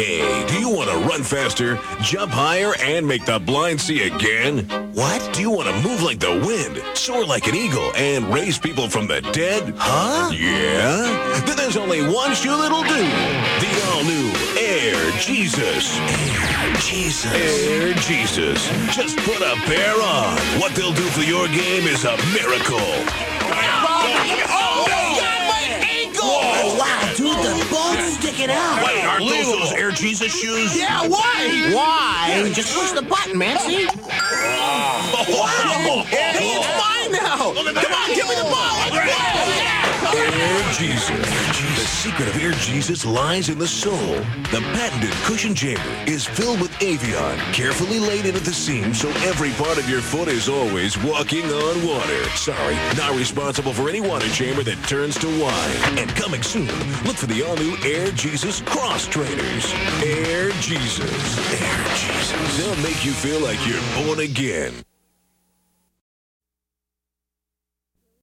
Hey, do you want to run faster, jump higher, and make the blind see again? What? Do you want to move like the wind, soar like an eagle, and raise people from the dead? Huh? Yeah? Then there's only one shoe that'll do. The all-new Air Jesus. Air Jesus. Air Jesus. Just put a pair on. What they'll do for your game is a miracle. Oh, wow, dude, the bone's sticking out. Wait, aren't those Air Jesus shoes? Yeah, why? Why? Just push the button, man, see? Wow! Hey, it's mine now! Come on, give me the ball! Air Jesus. The secret of Air Jesus lies in the sole. The patented cushion chamber is filled with Avion, carefully laid in at the seam so every part of your foot is always walking on water. Sorry, not responsible for any water chamber that turns to wine. And coming soon, look for the all-new Air Jesus Cross Trainers. Air Jesus. Air Jesus. They'll make you feel like you're born again.